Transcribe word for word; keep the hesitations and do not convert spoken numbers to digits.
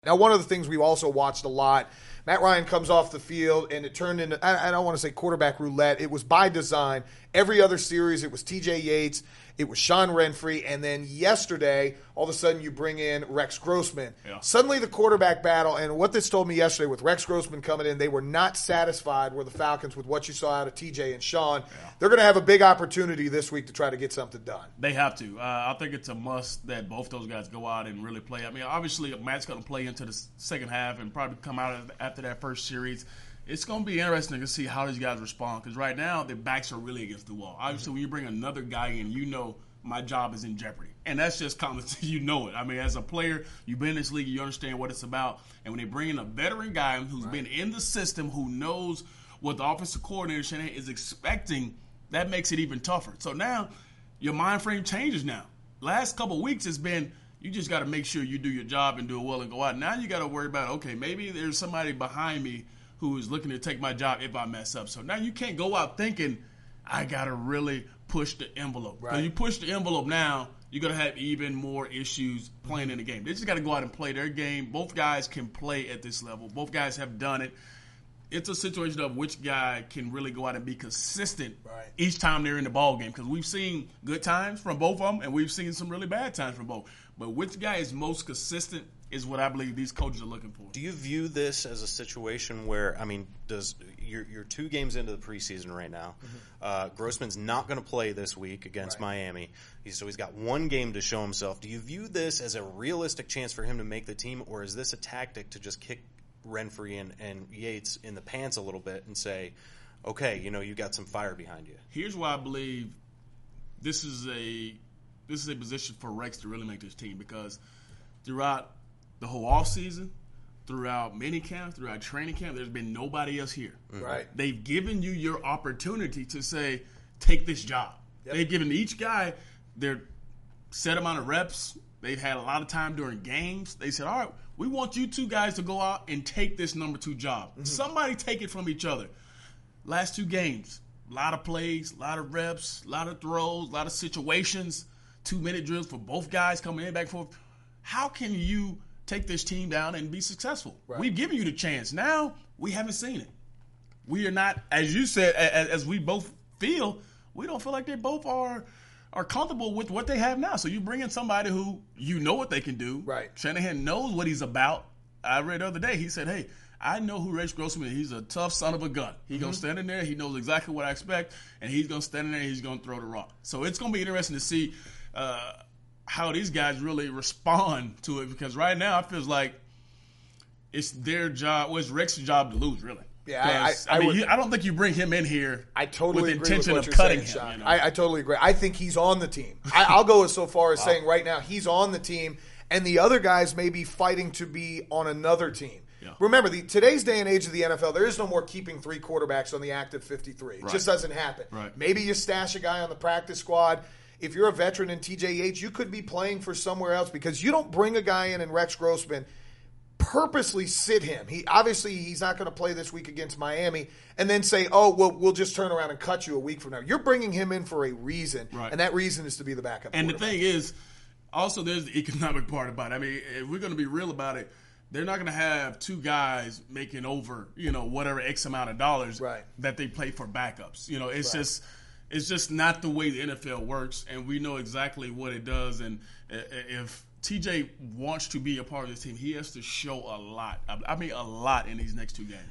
Now, one of the things we've also watched a lot, Matt Ryan comes off the field, and it turned into, I, I don't want to say quarterback roulette. It was by design. Every other series, it was T J Yates, it was Sean Renfree, and then yesterday, all of a sudden you bring in Rex Grossman. Yeah. Suddenly the quarterback battle, and what this told me yesterday with Rex Grossman coming in, they were not satisfied with the Falcons with what you saw out of T J and Sean. Yeah. They're going to have a big opportunity this week to try to get something done. They have to. Uh, I think it's a must that both those guys go out and really play. I mean, obviously, Matt's going to play into the second half and probably come out after that first series. It's going to be interesting to see how these guys respond because right now their backs are really against the wall. Obviously, mm-hmm. when you bring another guy in, you know my job is in jeopardy. And that's just common. You know it. I mean, as a player, you've been in this league, you understand what it's about. And when they bring in a veteran guy who's right. been in the system, who knows what the offensive coordinator Shanahan is expecting, that makes it even tougher. So now your mind frame changes now. Last couple of weeks has been you just got to make sure you do your job and do it well and go out. Now you got to worry about, okay, maybe there's somebody behind me who is looking to take my job if I mess up. So now you can't go out thinking, I got to really push the envelope. Right. When you push the envelope now, you're going to have even more issues playing in the game. They just got to go out and play their game. Both guys can play at this level. Both guys have done it. It's a situation of which guy can really go out and be consistent right. each time they're in the ball game. Because we've seen good times from both of them, and we've seen some really bad times from both. But which guy is most consistent is what I believe these coaches are looking for. Do you view this as a situation where, I mean, does you're, you're two games into the preseason right now. Mm-hmm. Uh, Grossman's not going to play this week against right. Miami. He's, so he's got one game to show himself. Do you view this as a realistic chance for him to make the team, or is this a tactic to just kick Renfree and, and Yates in the pants a little bit and say, okay, you know, you got some fire behind you? Here's why I believe this is a this is a position for Rex to really make this team, because throughout the whole offseason, throughout minicamp, throughout training camp, there's been nobody else here. Right. They've given you your opportunity to say, take this job. Yep. They've given each guy their set amount of reps. They've had a lot of time during games. They said, all right, we want you two guys to go out and take this number two job. Mm-hmm. Somebody take it from each other. Last two games, a lot of plays, a lot of reps, a lot of throws, a lot of situations, two-minute drills for both guys coming in, back and forth. How can you take this team down and be successful? Right. We've given you the chance. Now we haven't seen it. We are not, as you said, as, as we both feel, we don't feel like they both are are comfortable with what they have now. So you bring in somebody who you know what they can do. Right. Shanahan knows what he's about. I read the other day, he said, hey, I know who Rex Grossman is. He's a tough son of a gun. He's mm-hmm. going to stand in there. He knows exactly what I expect, and he's going to stand in there and he's going to throw the rock. So it's going to be interesting to see uh, how these guys really respond to it, because right now it feels like it's their job, well, it's Rex's job to lose, really. Yeah, I, I, I mean, would, you, I don't think you bring him in here I totally with agree intention with what of you're cutting saying, him. Sean. You know? I, I totally agree. I think he's on the team. I, I'll go so far as wow. saying right now he's on the team, and the other guys may be fighting to be on another team. Yeah. Remember, the, today's day and age of the N F L, there is no more keeping three quarterbacks on the active fifty-three. It right. just doesn't happen. Right. Maybe you stash a guy on the practice squad. If you're a veteran in T J Yates, you could be playing for somewhere else, because you don't bring a guy in in Rex Grossman, purposely sit him. He obviously he's not going to play this week against Miami, and then say, oh, well, we'll just turn around and cut you a week from now. You're bringing him in for a reason, right. and that reason is to be the backup. And the thing is, also there's the economic part about it. I mean, if we're going to be real about it, they're not going to have two guys making over, you know, whatever X amount of dollars right. that they play for backups. You know, it's right. just it's just not the way the N F L works, and we know exactly what it does. And if T J wants to be a part of this team, he has to show a lot. I mean, a lot in these next two games.